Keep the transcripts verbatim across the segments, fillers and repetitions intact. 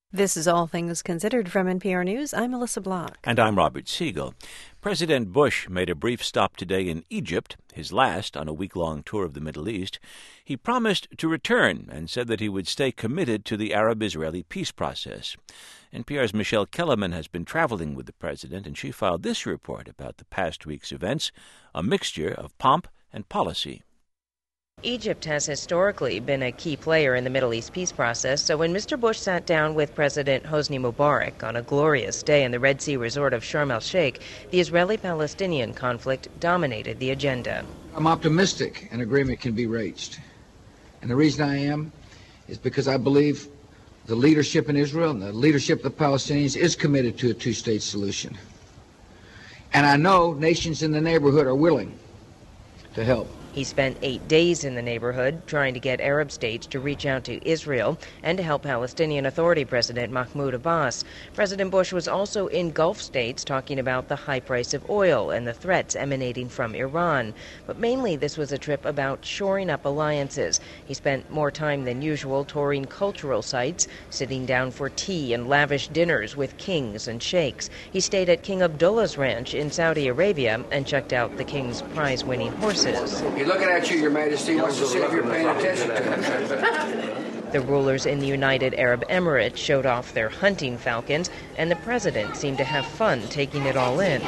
This is All Things Considered from N P R News. I'm Melissa Block. And I'm Robert Siegel. President Bush made a brief stop today in Egypt, his last on a week-long tour of the Middle East. He promised to return and said that he would stay committed to the Arab-Israeli peace process. N P R's Michelle Kellerman has been traveling with the president, and she filed this report about the past week's events, a mixture of pomp and policy. Egypt has historically been a key player in the Middle East peace process, so when Mister Bush sat down with President Hosni Mubarak on a glorious day in the Red Sea resort of Sharm el-Sheikh, the Israeli-Palestinian conflict dominated the agenda. I'm optimistic an agreement can be reached. And the reason I am is because I believe the leadership in Israel and the leadership of the Palestinians is committed to a two-state solution. And I know nations in the neighborhood are willing to help. He spent eight days in the neighborhood trying to get Arab states to reach out to Israel and to help Palestinian Authority President Mahmoud Abbas. President Bush was also in Gulf states talking about the high price of oil and the threats emanating from Iran. But mainly this was a trip about shoring up alliances. He spent more time than usual touring cultural sites, sitting down for tea and lavish dinners with kings and sheikhs. He stayed at King Abdullah's ranch in Saudi Arabia and checked out the king's prize-winning horses. He's looking at you, Your Majesty. He wants to see if you're paying attention to him. The rulers in the United Arab Emirates showed off their hunting falcons, and the president seemed to have fun taking it all in.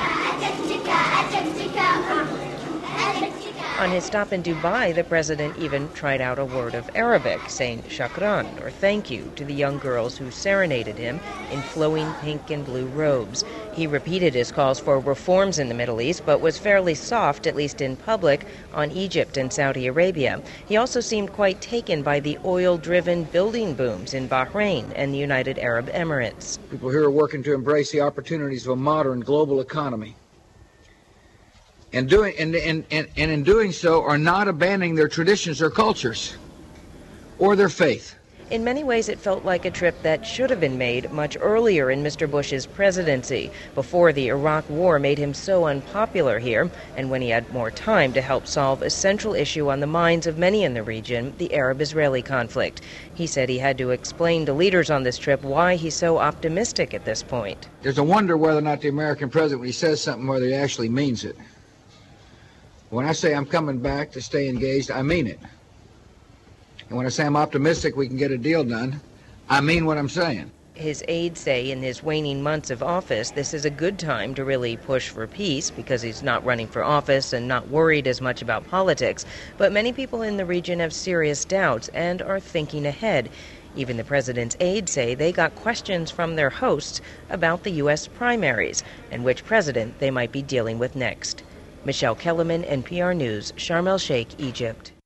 On his stop in Dubai, the president even tried out a word of Arabic, saying shakran, or thank you, to the young girls who serenaded him in flowing pink and blue robes. He repeated his calls for reforms in the Middle East, but was fairly soft, at least in public, on Egypt and Saudi Arabia. He also seemed quite taken by the oil-driven building booms in Bahrain and the United Arab Emirates. People here are working to embrace the opportunities of a modern global economy. And, doing, and, and, and, and in doing so are not abandoning their traditions or cultures or their faith. In many ways, it felt like a trip that should have been made much earlier in Mister Bush's presidency, before the Iraq War made him so unpopular here, and when he had more time to help solve a central issue on the minds of many in the region, the Arab-Israeli conflict. He said he had to explain to leaders on this trip why he's so optimistic at this point. There's a wonder whether or not the American president, when he says something, whether he actually means it. When I say I'm coming back to stay engaged, I mean it. And when I say I'm optimistic we can get a deal done, I mean what I'm saying. His aides say in his waning months of office, this is a good time to really push for peace because he's not running for office and not worried as much about politics. But many people in the region have serious doubts and are thinking ahead. Even the president's aides say they got questions from their hosts about the U S primaries and which president they might be dealing with next. Michelle Kellerman, N P R News, Sharm el-Sheikh, Egypt.